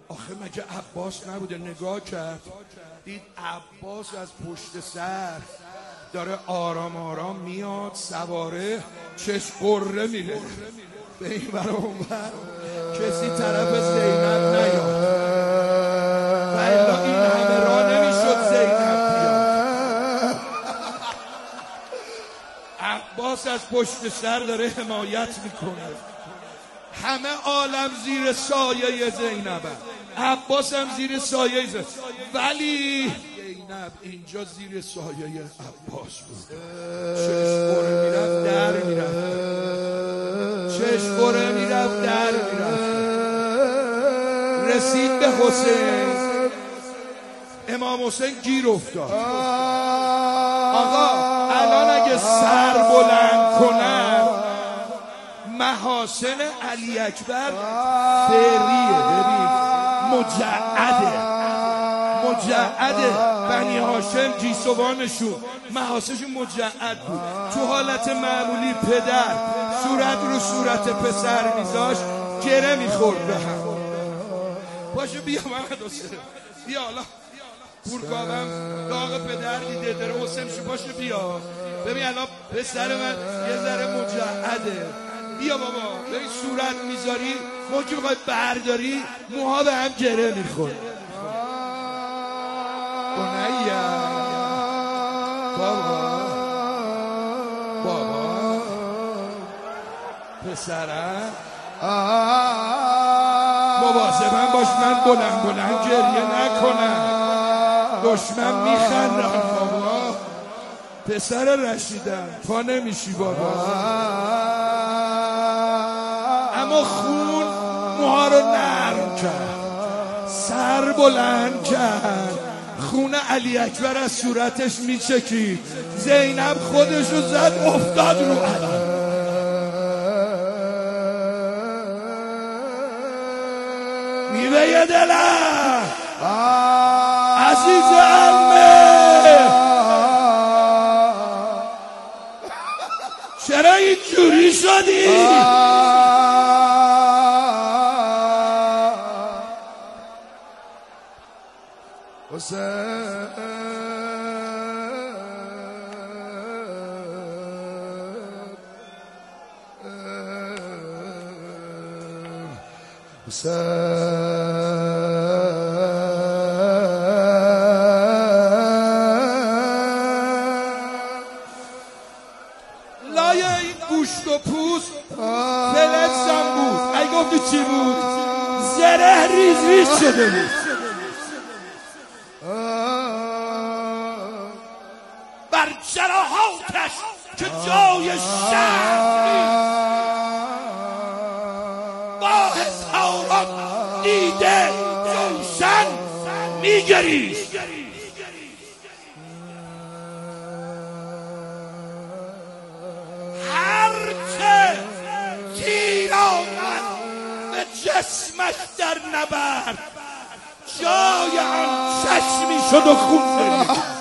آخه مگه عباس نبوده؟ نگاه کرد دید عباس از پشت سر داره آرام آرام میاد سواره، چشم قره میره به این ور اون ور، کسی طرف زینب نیاد و الا این همه راه نمیشد زینب بیاد. عباس از پشت سر داره حمایت میکنه، همه عالم زیر سایه زینب، عباس هم زیر سایه زینب، ولی زینب اینجا زیر سایه عباس بود. چشم میرفت در میرفت، چشم میرفت در میرفت. رسید به حسین، امام حسین گیر افتاد. آقا الان اگه سر بلند کنن محاسن علی اکبر فریه، ببین مجعده بنی هاشم گیسوانشون محاسنشون مجعد بود. تو حالت معمولی پدر صورت رو صورت پسر میذاشت گره میخورد به هم. پاشو بیا محمد حسین، بیا حالا پورکاوم داغ پدر دیده داره، حسین شو پاشو بیا ببین الان پسر من یه ذره مجعده، بیا بابا ببین صورت میذاری موقعی بخوای برداری موها به هم گره میخوره. بابا پسرم مواظبم باش من بلند گریه نکنم، دشمن میخندم. بابا پسر رشیدم پا نمیشی بابا، اما خون موها رو نرم کرد، سر بلند کرد، خون علی اکبر از صورتش میچکید. زینب خودشو زد افتاد رو علی. میوه دلم عزیز عمه چرا اینجوری شدی؟ لای این گوشت و پوست فلزم بود. ای گفتی چی بود؟ زره ریز ریز شده بود. بر جراحاتش که جای شهر نیست، با هزاران دیده روشن میگریست. هرچه تیر آمد به جسمش در نبرد، جای آن چشمی شد و خون